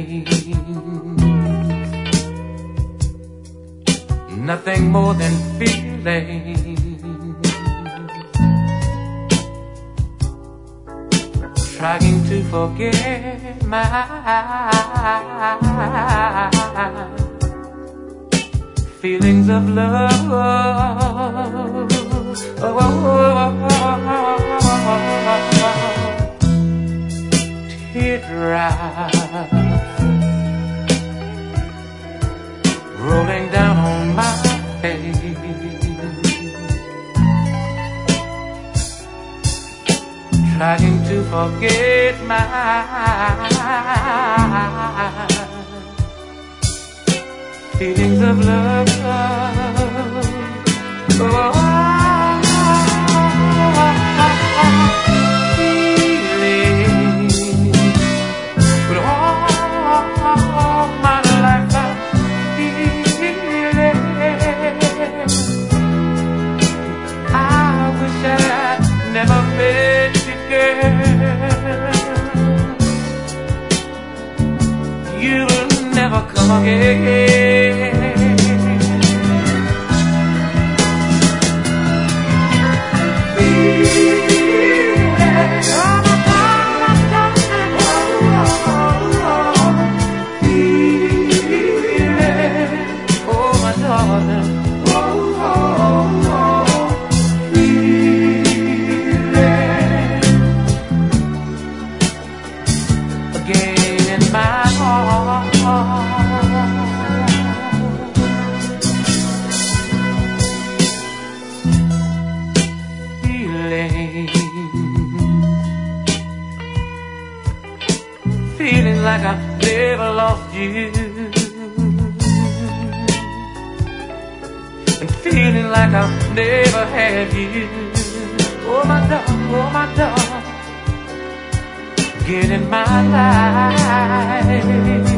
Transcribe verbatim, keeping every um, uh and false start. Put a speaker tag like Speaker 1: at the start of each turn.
Speaker 1: nothing more than feeling. Trying to forget my feelings of love. Oh, teardrops rolling down on my face. Trying to forget my feelings of love. Oh, feeling, but all my life I'm feeling. I wish I'd never met you, girl. You'll never come again. Feeling like I've never lost you, and feeling like I've never had you. Oh my dog, oh my dog, get in my life.